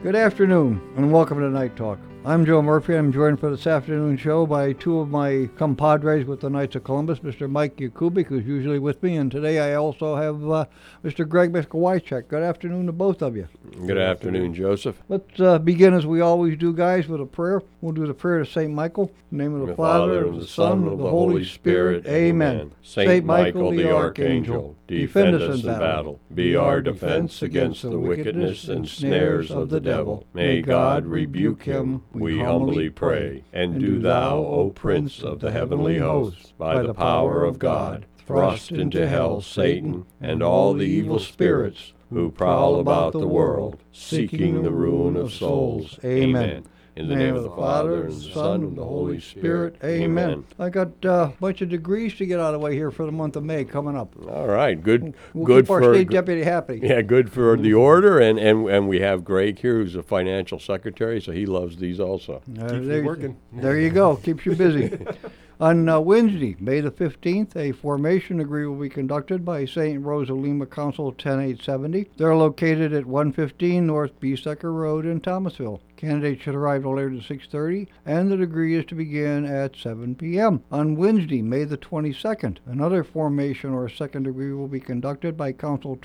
Good afternoon, and welcome to Night Talk. I'm Joe Murphy. I'm joined for this afternoon show by two of my compadres with the Knights of Columbus, Mr. Mike Yakubik, who's usually with me, and today I also have Mr. Greg Miskowicek. Good afternoon to both of you. Good afternoon, Joseph. Let's begin as we always do, guys, with a prayer. We'll do the prayer to St. Michael. In the name of the Father, and the Son, and of the Holy Spirit. Amen. Saint Michael the Archangel, defend us in battle. Be our defense against the wickedness and snares of the devil. May God rebuke him, we humbly pray. And do thou, O Prince of the heavenly hosts, by the power of God, thrust into hell Satan and all the evil spirits who prowl about the world, seeking the ruin of souls. Amen. In the name of the Father, and the Son, and the Holy Spirit. Amen. I got a bunch of degrees to get out of the way here for the month of May coming up. All right, good. We'll good keep our for state deputy happy. Yeah, good for the order, and we have Greg here, who's a financial secretary, so he loves these also. Keeps me working. There you go. Keeps you busy. On Wednesday, May the 15th, a formation degree will be conducted by St. Rosa Lima Council 10870. They're located at 115 North Beesucker Road in Thomasville. Candidates should arrive no later than 6:30, and the degree is to begin at 7 p.m. On Wednesday, May the 22nd, another formation or second degree will be conducted by Council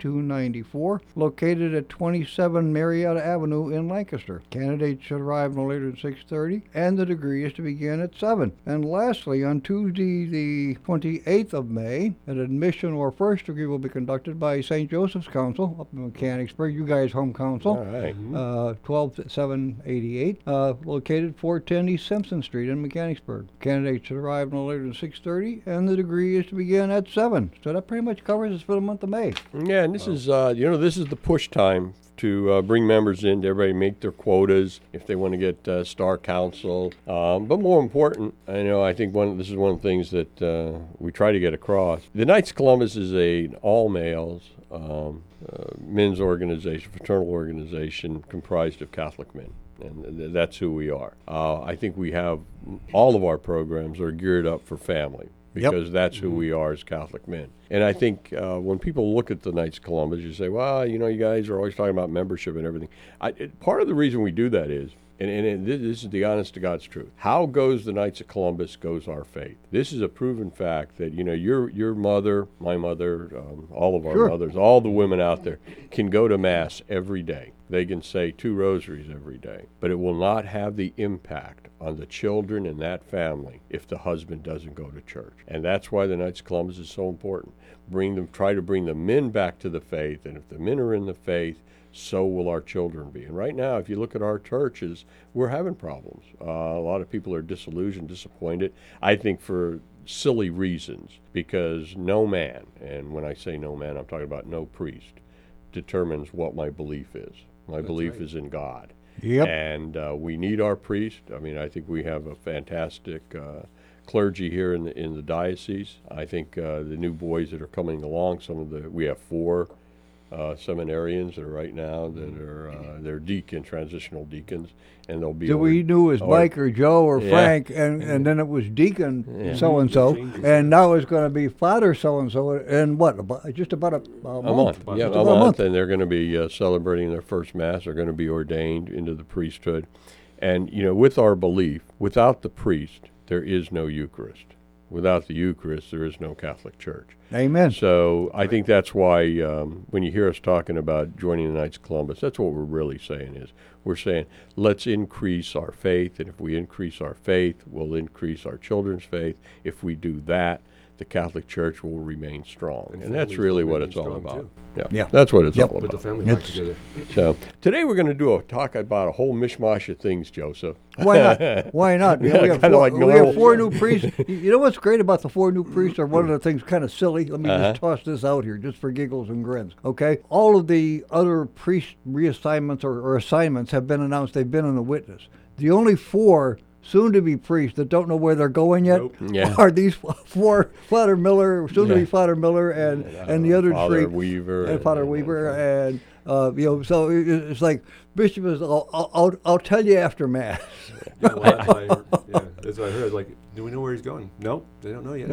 2294, located at 27 Marietta Avenue in Lancaster. Candidates should arrive no later than 6:30, and the degree is to begin at 7. And lastly, on Tuesday, the 28th of May, an admission or first degree will be conducted by St. Joseph's Council up in Mechanicsburg. You guys, home council. All right. 12788, located 410 East Simpson Street in Mechanicsburg. Candidates should arrive no later than 6:30, and the degree is to begin at 7. So that pretty much covers us for the month of May. Yeah, and this is this is the push time to bring members in, to everybody make their quotas if they want to get Star Council. But more important, I think this is one of the things that we try to get across. The Knights of Columbus is an all-males men's organization, fraternal organization comprised of Catholic men. And that's who we are. I think we have all of our programs are geared up for family, because that's who we are as Catholic men. And I think when people look at the Knights of Columbus, you say, well, you guys are always talking about membership and everything. Part of the reason we do that is, and this is the honest to God's truth, how goes the Knights of Columbus goes our faith. This is a proven fact that, your mother, my mother, all of our mothers, all the women out there can go to Mass every day. They can say 2 rosaries every day, but it will not have the impact on the children in that family if the husband doesn't go to church. And that's why the Knights of Columbus is so important. Try to bring the men back to the faith, and if the men are in the faith, so will our children be. And right now, if you look at our churches, we're having problems. A lot of people are disillusioned, disappointed, I think for silly reasons, because no man, and when I say no man, I'm talking about no priest, determines what my belief is. My belief is in God. Yep. And we need our priest. I think we have a fantastic clergy here in the diocese. I think the new boys that are coming along, we have 4 seminarians that are right now that are they're transitional deacons, and they'll be. So we knew it was Mike or Joe or Frank, and then it was Deacon so and so, and now it's going to be Father so and so, and just about a month. Yeah, a month, and they're going to be celebrating their first Mass. They're going to be ordained into the priesthood, and with our belief, without the priest, there is no Eucharist. Without the Eucharist, there is no Catholic Church. Amen. So I think that's why when you hear us talking about joining the Knights of Columbus, that's what we're really saying is, we're saying, let's increase our faith, and if we increase our faith, we'll increase our children's faith. If we do that, the Catholic Church will remain strong. And that's really what it's all about. Yeah, that's what it's all about. Put the family back together. So today we're going to talk about a whole mishmash of things, Joseph. Why not? Why not? We have 4 new priests. You know what's great about the 4 new priests, or one of the things kind of silly? Let me just toss this out here, just for giggles and grins. Okay? All of the other priest reassignments or assignments have been announced. They've been in the witness. The only 4 soon-to-be priests that don't know where they're going yet are these 4, Father Miller, soon-to-be Father Miller, and the other Father 3. Weaver. And Father Weaver, and so it's like, Bishop is, I'll tell you after Mass. That's what I heard. Like, do we know where he's going? Nope, they don't know yet.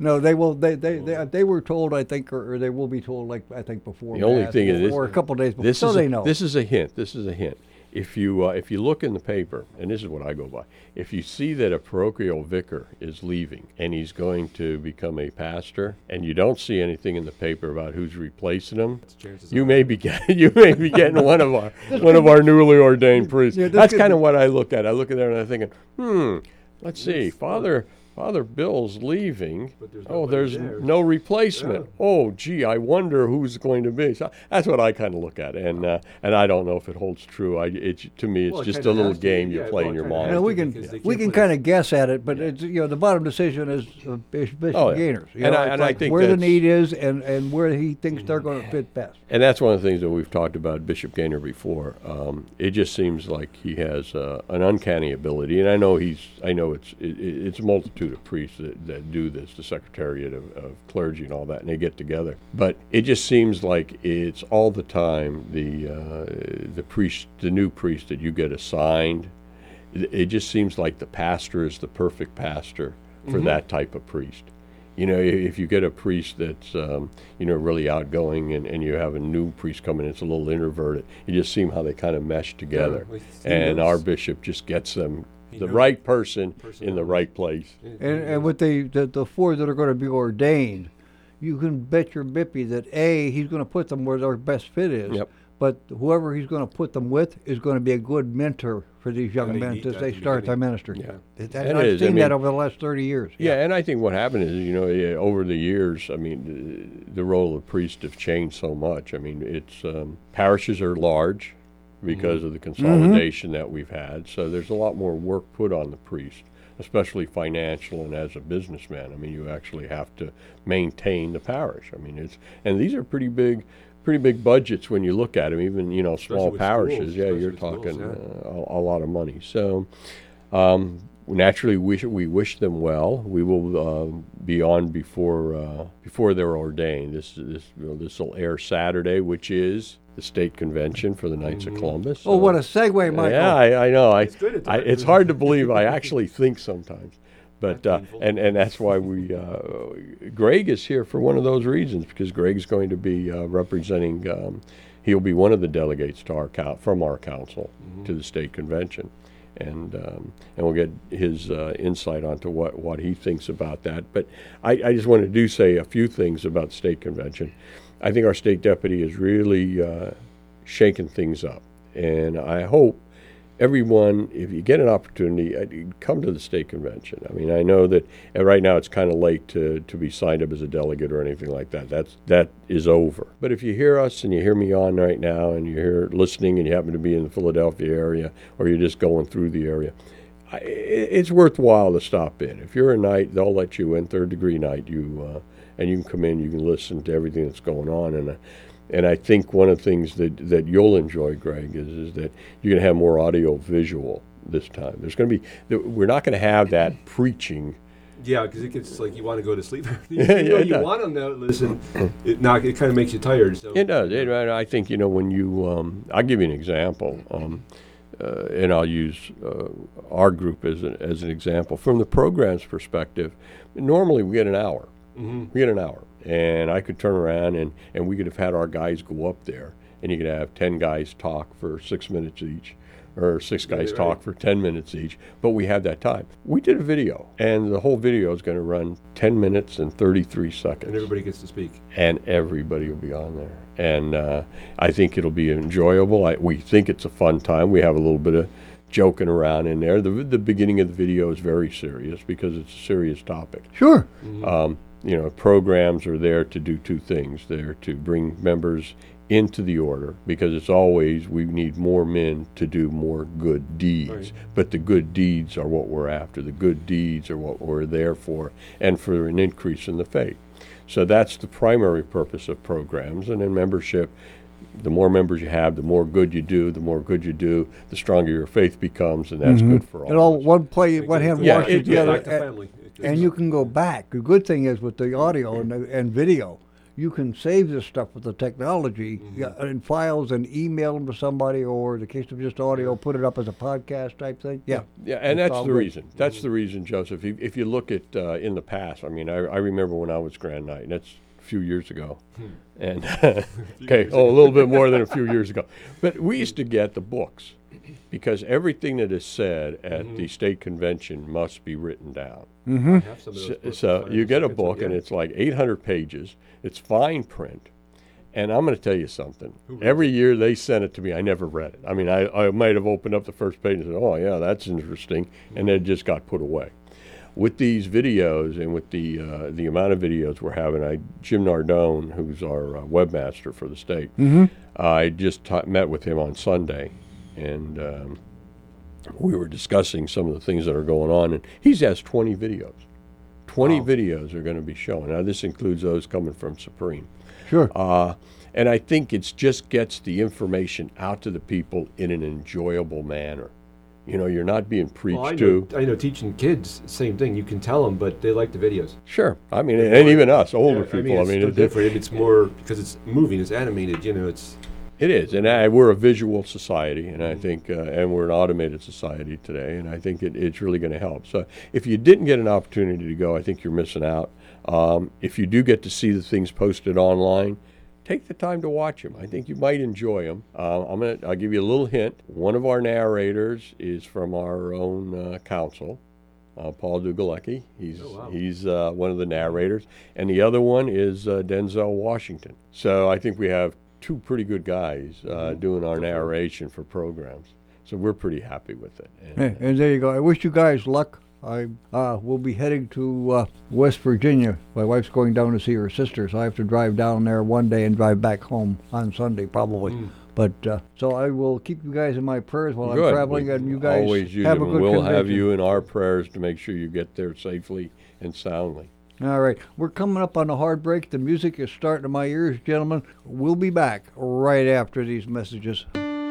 They were told, I think, or they will be told, like, I think before the only Mass, thing is, or a couple days before, so they know. This is a hint. if you look in the paper, and this is what I go by, if you see that a parochial vicar is leaving and he's going to become a pastor, and you don't see anything in the paper about who's replacing him, you may be getting one of our newly ordained priests. Yeah, That's kind of what I look at. I look at that and I'm thinking, let's see, Father Bill's leaving. But there's Oh, nobody there's there. no replacement. Yeah. Oh, gee, I wonder who's going to be. So that's what I kind of look at, and I don't know if it holds true. To me, it's Well, it just a kinda little has to, game you yeah, play well, in it your kinda mind. has And we to, can because they we can't can put it- kind of guess at it, but it's the bottom decision is Bishop Oh, yeah. Gainer's. You And know, I- it's and I like think where the that's- need is and where he thinks they're going to fit best. And that's one of the things that we've talked about Bishop Gaynor before. It just seems like he has an uncanny ability, and I know it's a multitude of priests that do this, the Secretariat of Clergy and all that, and they get together. But it just seems like it's all the time the priest, the new priest that you get assigned. It just seems like the pastor is the perfect pastor for that type of priest. You know, if you get a priest that's, really outgoing and you have a new priest coming in that's a little introverted, you just see how they kind of mesh together. like Steve And knows. our bishop just gets them, He the knows. right person in the knows. right place. And with the four that are going to be ordained, you can bet your bippy that he's going to put them where their best fit is. Yep. But whoever he's going to put them with is going to be a good mentor for these young they men need as that they in the start their beginning. ministry. Yeah. It- It I've is. I seen that mean- over the last 30 years. Yeah, and I think what happened is, over the years, I mean, the role of priest has changed so much. I mean, it's parishes are large because of the consolidation that we've had, so there's a lot more work put on the priest, especially financial and as a businessman. I mean, you actually have to maintain the parish. I mean, and these are pretty big budgets when you look at them. Even small with parishes, schools, yeah, especially you're with schools, talking a lot of money. So. Naturally, we wish them well. We will be on before they're ordained. This will air Saturday, which is the state convention for the Knights of Columbus. Oh, what a segue, Michael. Yeah, I know. It's good at times. It's hard to believe. I actually think sometimes, but painful. and that's why Greg is here for one of those reasons, because Greg's going to be representing. He'll be one of the delegates to from our council to the state convention. And we'll get his insight onto what he thinks about that. But I just want to say a few things about the state convention. I think our state deputy has really shaken things up, and I hope everyone, if you get an opportunity, come to the state convention. I mean, I know that right now it's kind of late to be signed up as a delegate or anything like that. That is over. But if you hear us and you hear me on right now and you're listening and you happen to be in the Philadelphia area or you're just going through the area, it's worthwhile to stop in. If you're a knight, they'll let you in, third-degree knight, and you can come in, you can listen to everything that's going on. And I think one of the things that you'll enjoy, Greg, is that you're going to have more audio-visual this time. We're not going to have that preaching. Yeah, because it gets like you want to go to sleep. It You does. want them to listen. It kind of makes you tired. So. It does. I think, when you, I'll give you an example, and I'll use our group as an example. From the program's perspective, normally we get an hour. We get an hour. And I could turn around and we could have had our guys go up there, and you could have 10 guys talk for 6 minutes each, or 6 guys Right. talk for 10 minutes each, but we had that time. We did a video, and the whole video is going to run 10 minutes and 33 seconds. And everybody gets to speak. And everybody will be on there. And I think it'll be enjoyable. We think it's a fun time. We have a little bit of joking around in there. The beginning of the video is very serious because it's a serious topic. Sure. Programs are there to do two things. They're to bring members into the order, because it's always, we need more men to do more good deeds. Right. But the good deeds are what we're after. The good deeds are what we're there for, and for an increase in the faith. So that's the primary purpose of programs. And in membership, the more members you have, the more good you do. The more good you do, the stronger your faith becomes, and that's good for all It all of us. one hand Yeah, washes it- the other. Back to family. And you can go back. The good thing is with the audio and video, you can save this stuff with the technology in files and email them to somebody, or in the case of just audio, put it up as a podcast type thing. Yeah. Yeah, and It's that's all the good. reason. That's the reason, Joseph. If you look at in the past, I mean, I remember when I was Grand Knight, and that's a few years ago. And okay, a little bit more than a few years ago. But we used to get the books. because everything that is said at the state convention must be written down. I have some of those So, books. so you get a book, and yeah. it's like 800 pages. It's fine print. And I'm going to tell you something. Who reads Every year they sent it to me. I never read it. I mean, I might have opened up the first page and said, oh, yeah, that's interesting. And then it just got put away. With these videos and with the amount of videos we're having, Jim Nardone, who's our webmaster for the state, I just met with him on Sunday. And we were discussing some of the things that are going on. And he's asked 20 videos. 20 Wow. videos are going to be shown. Now, this includes those coming from Supreme. Sure. And I think it just gets the information out to the people in an enjoyable manner. You know, you're not being preached Well, to. I know teaching kids, same thing. You can tell them, but they like the videos. Sure. I mean, and even us, older Yeah, people. it's still it, different. It's more because it's moving, it's animated. You know, it's it is. And we're a visual society, and I think, and we're an automated society today, and I think it's really going to help. So if you didn't get an opportunity to go, I think you're missing out. If you do get to see the things posted online, take the time to watch them. I think you might enjoy them. I'll give you a little hint. One of our narrators is from our own council, Paul Dugalecki. He's Oh, wow. he's one of the narrators, and the other one is Denzel Washington. So I think we have two pretty good guys doing our narration for programs. So we're pretty happy with it. And there you go. I wish you guys luck. I will be heading to West Virginia. My wife's going down to see her sister, so I have to drive down there one day and drive back home on Sunday probably. But so I will keep you guys in my prayers while Good. I'm traveling, We and you guys always use have a them. good We'll have convention. you in our prayers to make sure you get there safely and soundly. All right, we're coming up on a hard break. The music is starting in my ears, gentlemen. We'll be back right after these messages.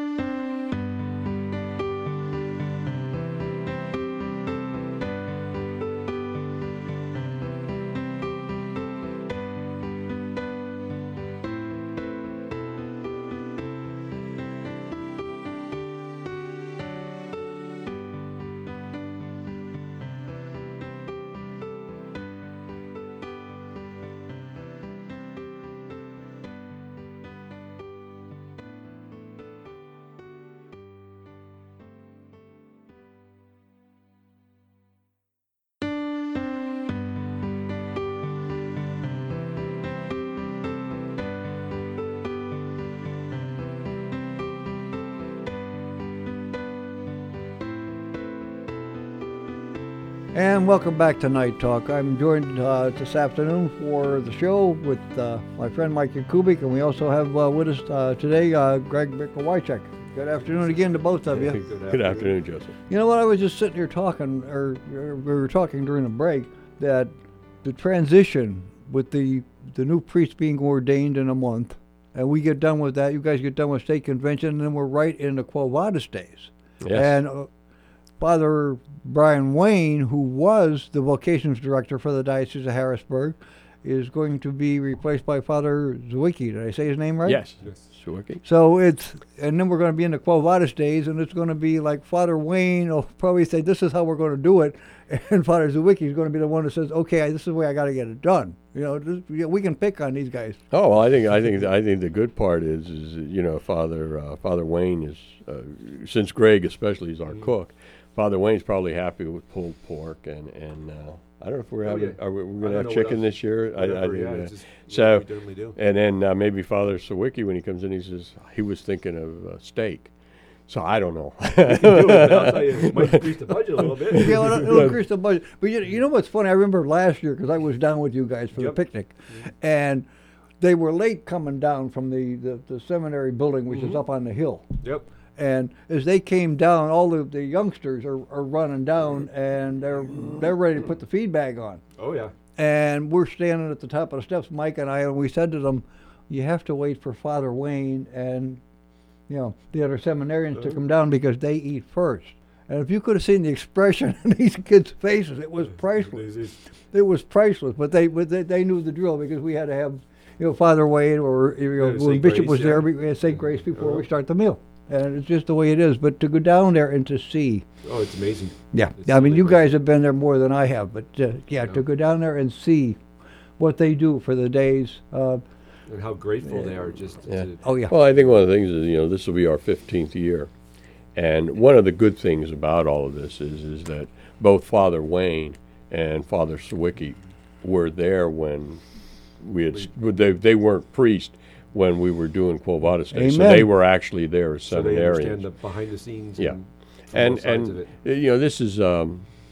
And welcome back to Night Talk. I'm joined this afternoon for the show with my friend Mike Yakubik, and we also have with us today Greg Mikowicek. Good afternoon again to both of you. Good afternoon, Joseph. You know what? I was just sitting here talking, or we were talking during the break, that the transition with the new priest being ordained in a month, and we get done with that. You guys get done with state convention, and then we're right into Quo Vadis days. Yes. And Father Brian Wayne, who was the vocations director for the Diocese of Harrisburg, is going to be replaced by Father Zwicky. Did I say his name right? Yes. Yes. Zwicky. So and then we're going to be in the Quo Vadis days, and it's going to be like Father Wayne will probably say, this is how we're going to do it, and Father Zwicky is going to be the one that says, okay, this is the way I got to get it done. We can pick on these guys. Oh, well, I think the good part is Father Wayne is since Greg especially is our cook. Father Wayne's probably happy with pulled pork and I don't know if we're having yeah. are we I going to don't have know what chicken else. this year. Whatever, yeah, it's just so what we generally do. and then maybe Father Sawicki when he comes in he says he was thinking of steak. So I don't know. I'll tell you, it might increase the budget a little bit. Yeah, well, it'll increase the budget. But you know what's funny? I remember last year, because I was down with you guys for the Yep. picnic, and they were late coming down from the seminary building, which is up on the hill. Yep. And as they came down, all the youngsters are running down, and they're ready to put the feed bag on. Oh yeah. And we're standing at the top of the steps, Mike and I, and we said to them, you have to wait for Father Wayne and the other seminarians to come down because they eat first. And if you could have seen the expression in these kids' faces, it was priceless. It was priceless. But they knew the drill because we had to have Father Wayne or when St. Bishop Grace, was there, yeah. we had St. Grace before we Uh-huh. start the meal. And it's just the way it is. But to go down there and to see, Oh, it's amazing. yeah, It's I mean, really you great. guys have been there more than I have, but Yeah. to go down there and see what they do for the days. And how grateful they are just Yeah. to Oh yeah, Well, I think one of the things is this will be our 15th year, And one of the good things about all of this is that both Father Wayne and Father Sawicki were there when they weren't priests when we were doing Quo Vadis Day. So Amen. they were actually there as So they understand seminarians. the behind the scenes. Yeah. And, from both sides of it. You know, this is a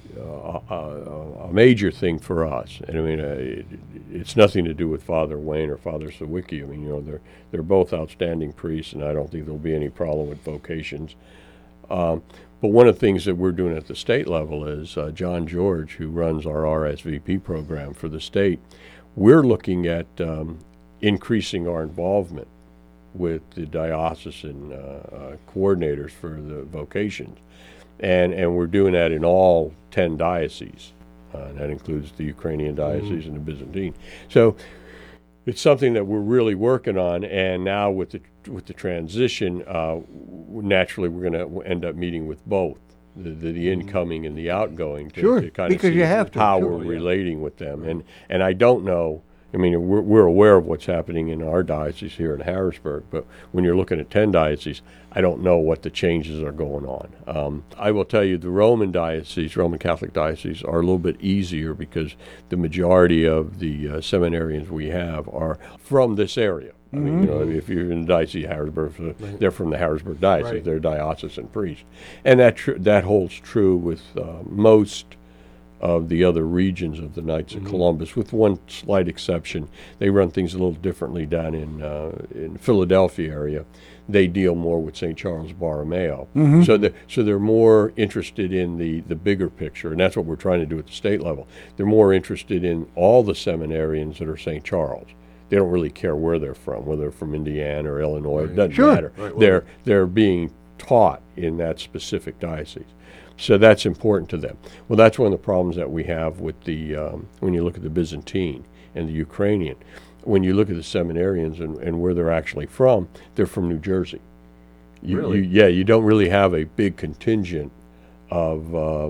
major thing for us. And I mean, it's nothing to do with Father Wayne or Father Sawicki. I mean, you know, they're both outstanding priests, and I don't think there'll be any problem with vocations. But one of the things that we're doing at the state level is John George, who runs our RSVP program for the state, we're looking at increasing our involvement with the diocesan coordinators for the vocations. And we're doing that in all 10 dioceses. That includes the Ukrainian diocese and the Byzantine. So it's something that we're really working on, and now with the transition, naturally we're going to end up meeting with both the incoming and the outgoing to Sure, kind of because see you have to, how sure. we're relating with them. And I don't know. I mean, we're aware of what's happening in our diocese here in Harrisburg, but when you're looking at 10 dioceses, I don't know what the changes are going on. I will tell you the Roman Catholic dioceses, are a little bit easier because the majority of the seminarians we have are from this area. I mean, you know, if you're in the Diocese of Harrisburg, they're from the Harrisburg Diocese. Right. They're diocesan priests. And that holds true with most of the other regions of the Knights of Columbus, with one slight exception. They run things a little differently down in Philadelphia area. They deal more with St. Charles Borromeo. So they're more interested in the bigger picture, and that's what we're trying to do at the state level. They're more interested in all the seminarians that are St. Charles. They don't really care where they're from, whether they're from Indiana or Illinois. It doesn't Sure. matter. Right, well- They're being taught in that specific diocese. So that's important to them. Well, that's one of the problems that we have with the when you look at the Byzantine and the Ukrainian. When you look at the seminarians and where they're actually from, they're from New Jersey. Really? You don't really have a big contingent of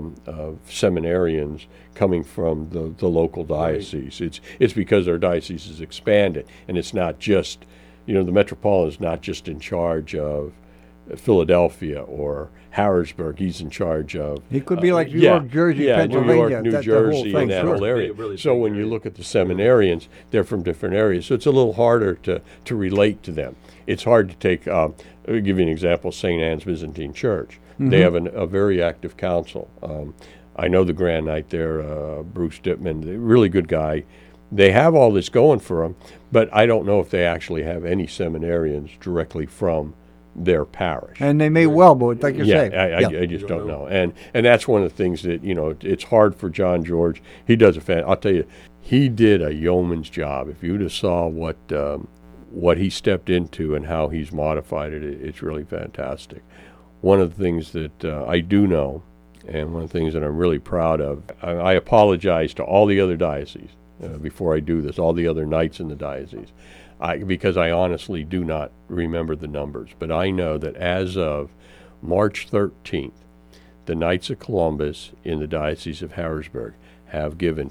seminarians coming from the local diocese. It's because our diocese has expanded, and it's not just, you know, the Metropolitan is not just in charge of Philadelphia or Harrisburg. He's in charge of. It could be like New yeah, York, Jersey, yeah, Pennsylvania. New York, New that, the whole Jersey, thing. and that Sure. whole area. Really So big when you area. look at the seminarians, they're from different areas. So it's a little harder to relate to them. It's hard to take. I'll give you an example. St. Anne's Byzantine Church. They have a very active council. I know the Grand Knight there, Bruce Dittman, a really good guy. They have all this going for them, but I don't know if they actually have any seminarians directly from their parish. And they may well, but like you Yeah, say. I just don't know. And that's one of the things that, you know, it's hard for John George. He does I'll tell you, he did a yeoman's job. If you just saw what he stepped into and how he's modified it, it's really fantastic. One of the things that I do know, and one of the things that I'm really proud of, I apologize to all the other dioceses before I do this, all the other knights in the diocese, because I honestly do not remember the numbers. But I know that as of March 13th, the Knights of Columbus in the Diocese of Harrisburg have given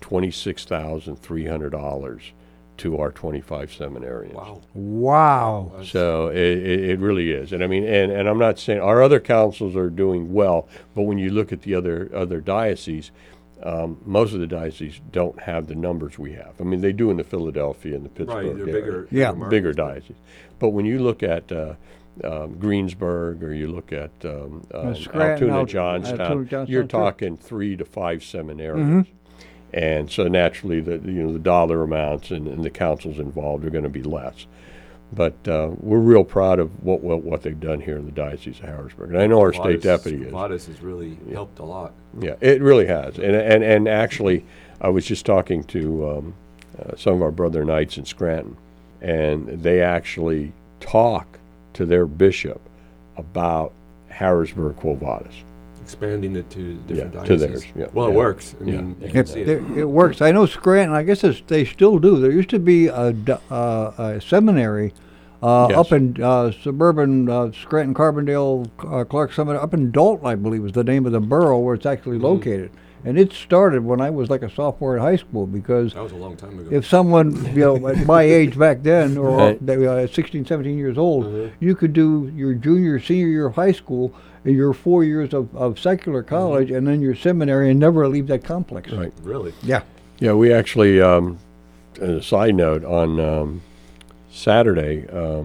$26,300 to our 25 seminarians. Wow. Wow. So it really is. And I mean, and I'm not saying our other councils are doing well, but when you look at the other dioceses, most of the dioceses don't have the numbers we have. I mean, they do in the Philadelphia and the Pittsburgh Right, they're area. bigger. Yeah. Bigger dioceses. But when you look at Greensburg, or you look at Scranton, Altoona, Altoona, Johnstown, Johnstown, you're sure. talking 3 to 5 seminarians. And so naturally, the dollar amounts and the councils involved are going to be less. But we're real proud of what they've done here in the Diocese of Harrisburg. And I know our state deputy is. Vadis has really helped a lot. Yeah, it really has. And actually, I was just talking to some of our brother knights in Scranton, and they actually talk to their bishop about Harrisburg Quo Vadis. Expanding it to different Yeah, to dioceses. theirs, yeah, Well, it yeah. works. I Yeah. mean, you can see it. It works. I know Scranton. I guess they still do. There used to be a seminary Yes. up in suburban Scranton, Carbondale, Clark Summit, up in Dalton, I believe, is the name of the borough where it's actually located. And it started when I was like a sophomore in high school, because That was a long time ago. if someone, at my age back then, or Right. 16, 17 years old, Uh-huh. you could do your junior, senior year of high school, and your 4 years of secular college, and then your seminary, and never leave that complex. Right. Really? Yeah. Yeah, we actually, as a side note, on Saturday,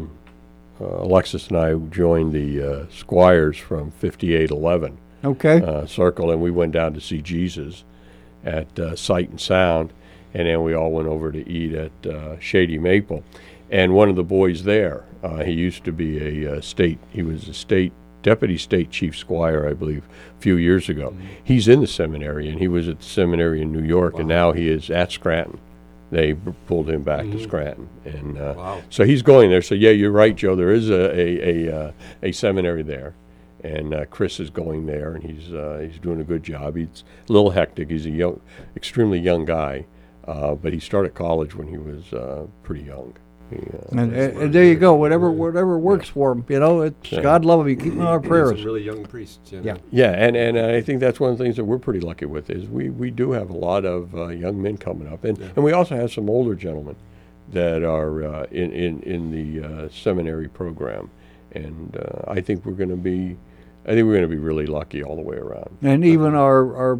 Alexis and I joined the Squires from 5811 Okay. Circle, and we went down to see Jesus at Sight and Sound, and then we all went over to eat at Shady Maple. And one of the boys there, he used to be he was a deputy state chief squire, I believe, a few years ago. He's in the seminary, and he was at the seminary in New York, and now he is at Scranton. They pulled him back to Scranton, and Wow. so he's going there. So yeah, you're right, Joe. There is a seminary there, and Chris is going there, and he's doing a good job. He's a little hectic. He's a extremely young guy, but he started college when he was pretty young. And there you go. Whatever works for him. It's Yeah. God love him. You keep him in our And prayers. some really young priests. You know? Yeah. Yeah, and I think that's one of the things that we're pretty lucky with is we do have a lot of young men coming up, and we also have some older gentlemen that are in the seminary program, and I think we're going to be really lucky all the way around. And even our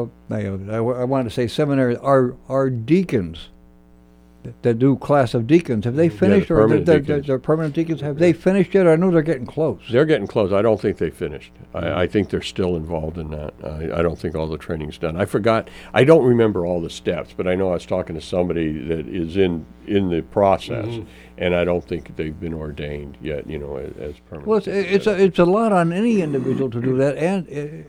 I want to say seminary, our deacons that do class of deacons, have they finished, the or permanent deacons. their permanent deacons, have they finished yet? I know they're getting close. They're getting close. I don't think they finished. I think they're still involved in that. I don't think all the training's done. I forgot. I don't remember all the steps, but I know I was talking to somebody that is in the process, and I don't think they've been ordained yet. As permanent. Well, it's a lot on any individual to do that, and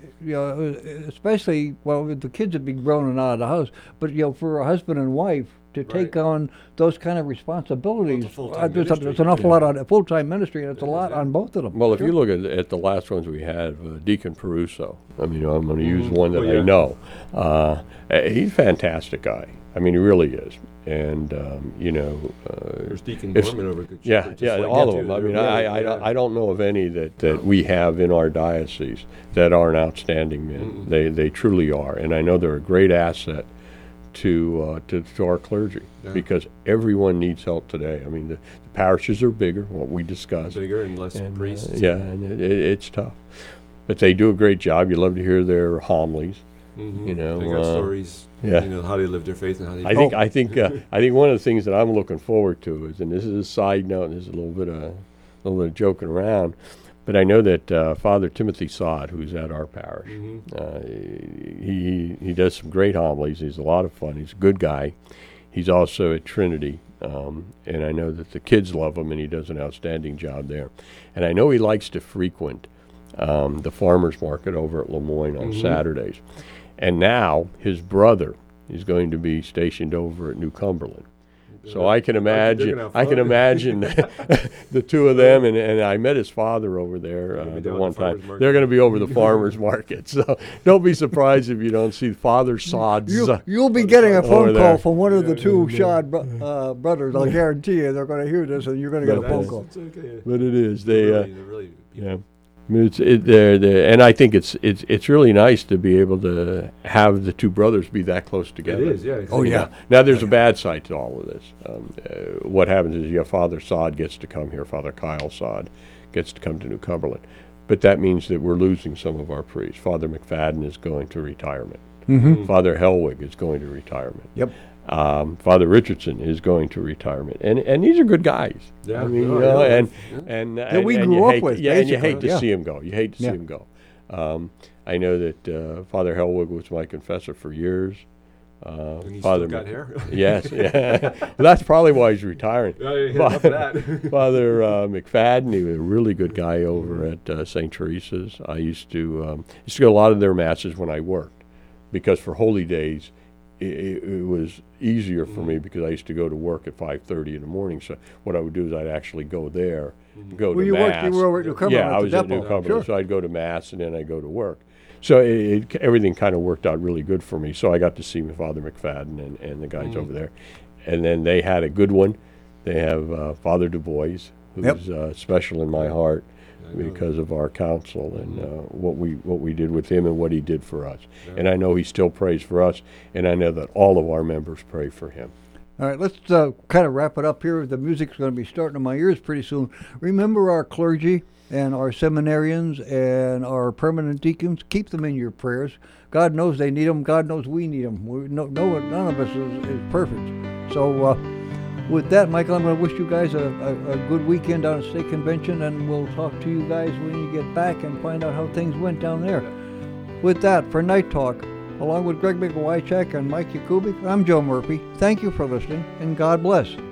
especially the kids would be grown and out of the house, but for a husband and wife to take on those kind of responsibilities. full-time There's ministry. an awful lot on full-time ministry, and it's a lot on both of them. Well, if you look at the last ones we had, Deacon Peruso. I mean, I'm going to use one that Oh, yeah. I know. He's a fantastic guy. I mean, he really is. And There's Deacon If- Dorman over. yeah, just yeah, like all you of them. two. I mean, They're I really- I don't know of any that we have in our diocese that aren't outstanding men. They truly are, and I know they're a great asset to our clergy, Yeah. because everyone needs help today. I mean, the parishes are bigger, what we discussed. bigger and less And, priests. yeah, and it's tough, but they do a great job. You love to hear their homilies. Mhm. You know, They got stories. yeah. How they live their faith and how they. I think one of the things that I'm looking forward to is, and this is a side note, and this is a little bit of joking around, but I know that Father Timothy Sod, who's at our parish, he does some great homilies. He's a lot of fun. He's a good guy. He's also at Trinity, and I know that the kids love him, and he does an outstanding job there. And I know he likes to frequent the farmers market over at Lemoyne on Saturdays. And now his brother is going to be stationed over at New Cumberland. So I can imagine, have I can fun. imagine the two of them, and I met his father over there They're gonna be the down one at the farmers time. market. They're going to be over the farmers market, so don't be surprised if you don't see Father Sods. You'll be getting a over phone there. call from one of the two Shad brothers. I'll guarantee you they're going to hear this, and you're going to get a phone call. It's okay. But it is They're really yeah. And I think it's really nice to be able to have the two brothers be that close It together. is, yeah. Oh, yeah. Now there's a bad side to all of this. What happens is, Father Sod gets to come here. Father Kyle Sod gets to come to New Cumberland, but that means that we're losing some of our priests. Father McFadden is going to retirement. Father Helwig is going to retirement. Yep. Father Richardson is going to retirement, and these are good guys. Yeah, I mean, no, you know, yeah. and we and grew you up hate, with, yeah, and you hate basically, to yeah. see him go. You hate to Yeah. see him go. I know that Father Helwig was my confessor for years. And he's Father still got hair. Yes, yeah. Well, that's probably why he's retiring. Enough of that. Father McFadden, he was a really good guy over at St. Teresa's. I used to go to a lot of their masses when I worked, because for holy days it was easier for me, because I used to go to work at 5:30 in the morning. So what I would do is I'd actually go there, go Well, to you mass. were over at New Cumberland Yeah, at I the was at depot. New Cumberland, Sure. so I'd go to mass and then I'd go to work. So everything kind of worked out really good for me. So I got to see Father McFadden and the guys over there. And then they had a good one. They have Father Du Bois, who's Yep. special in my heart. because of our counsel and what we did with him and what he did for us. Yeah. And I know he still prays for us, and I know that all of our members pray for him. All right, let's kind of wrap it up here. The music's going to be starting in my ears pretty soon. Remember our clergy and our seminarians and our permanent deacons. Keep them in your prayers. God knows they need them. God knows we need them. None of us is perfect. So with that, Michael, I'm going to wish you guys a good weekend down at State Convention, and we'll talk to you guys when you get back and find out how things went down there. With that, for Night Talk, along with Greg McWychak and Mike Yakubik, I'm Joe Murphy. Thank you for listening, and God bless.